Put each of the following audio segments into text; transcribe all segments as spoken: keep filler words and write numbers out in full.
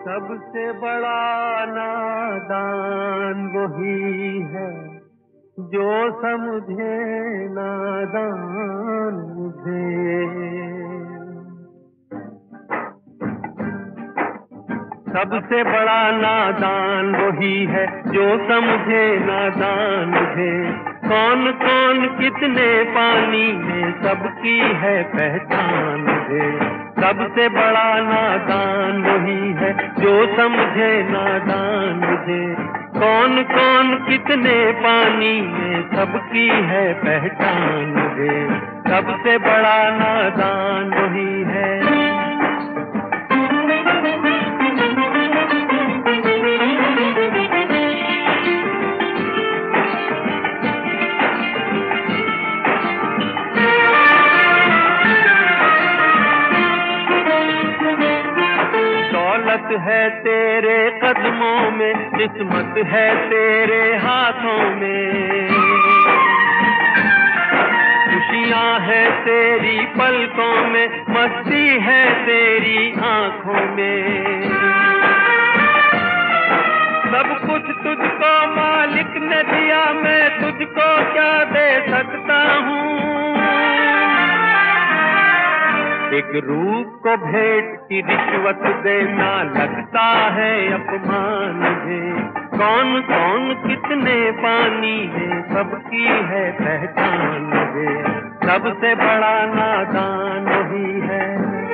सबसे बड़ा नादान वही है जो समझे नादान मुझे। सबसे बड़ा नादान वही है जो समझे नादान मुझे। कौन कौन कितने पानी में सबकी है पहचान मुझे। सबसे बड़ा नादान वही है जो समझे नादान मुझे। कौन कौन कितने पानी में सबकी है पहचान मुझे। सबसे बड़ा नादान वही है। दौलत है तेरे कदमों में, किस्मत है तेरे हाथों में। खुशियाँ है तेरी पलकों में, मस्ती है तेरी आँखों में। सब कुछ तुझको मालिक ने दिया, मैं तुझको क्या दे सकता हूँ। एक रूप को भेंट की रिश्वत देना लगता है अपमान मुझे। कौन कौन कितने पानी में सबकी है पहचान मुझे। सबसे बड़ा नादान वही है।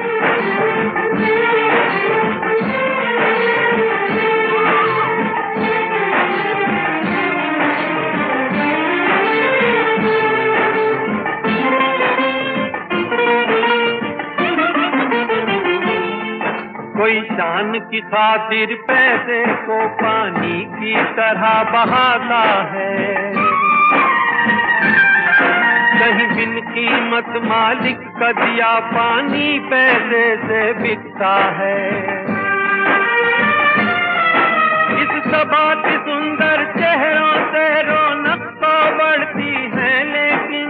कोई शान की खातिर पैसे को पानी की तरह बहाता है। कहीं बिन कीमत मालिक का दिया पानी पैसे से बिकता है। इस सबात सुंदर चेहरों से रौनक तो बढ़ती है, लेकिन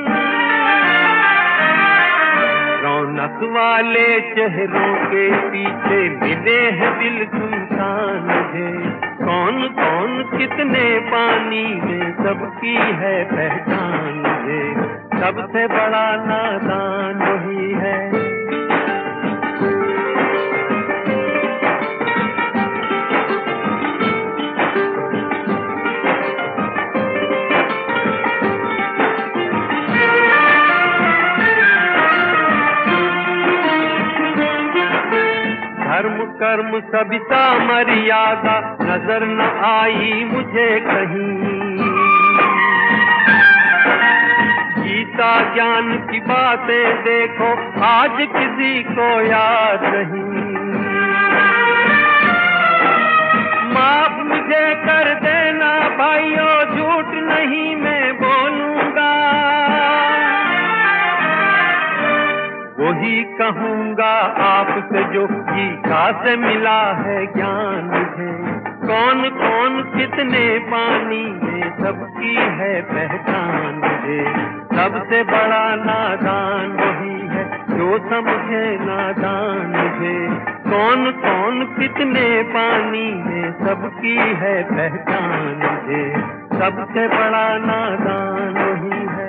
रौनक वाले चेहरों के पीछे मिले हैं दिल सुनसान मुझे। कौन कौन कितने पानी में सबकी है पहचान मुझे। सबसे बड़ा नादान वही है। धर्म कर्म सविता मर्यादा नजर न आई मुझे कहीं। गीता ज्ञान की बातें देखो आज किसी को याद नहीं। माफ मुझे कर देना भाइयों, झूठ नहीं मैं बोलूंगा। वही कहूँगा आपसे जो गीता से मिला है ज्ञान मुझे। कौन कौन कितने पानी में सबकी है पहचान मुझे। सबसे बड़ा नादान वही है जो समझे नादान मुझे। कौन कौन कितने पानी में सबकी है पहचान मुझे। सबसे बड़ा नादान वही है।